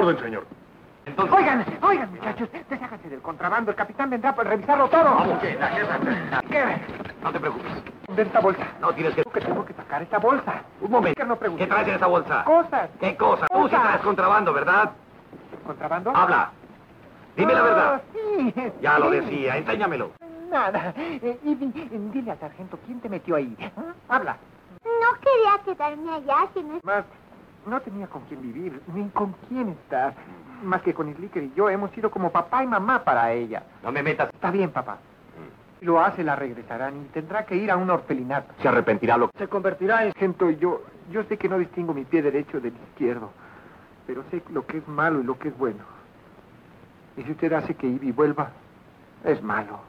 orden, señor. Entonces... Oigan, muchachos, desháganse del contrabando. El capitán vendrá para revisarlo todo. ¿Cómo que? ¿Qué? No te preocupes. ¿Dónde esta bolsa? No tienes que... Que tengo que sacar esta bolsa. Un momento. ¿Qué no preguntes? ¿Qué traes en esa bolsa? Cosas. ¿Qué cosa? Tú sí traes contrabando, ¿verdad? ¿Contrabando? Habla. Dime la verdad. Sí. Ya lo sí. decía, enséñamelo. Nada. Dile al sargento, ¿quién te metió ahí? Habla. No quería quedarme allá, sino... Más, no tenía con quién vivir, ni con quién estar. Más que con Slicker y yo hemos sido como papá y mamá para ella. No me metas. Está bien, papá. Si lo hace, la regresarán y tendrá que ir a un orfelinato. Se arrepentirá lo que... Se convertirá en sargento. Yo sé que no distingo mi pie derecho del izquierdo, pero sé lo que es malo y lo que es bueno. Y si usted hace que Ivy vuelva, es malo.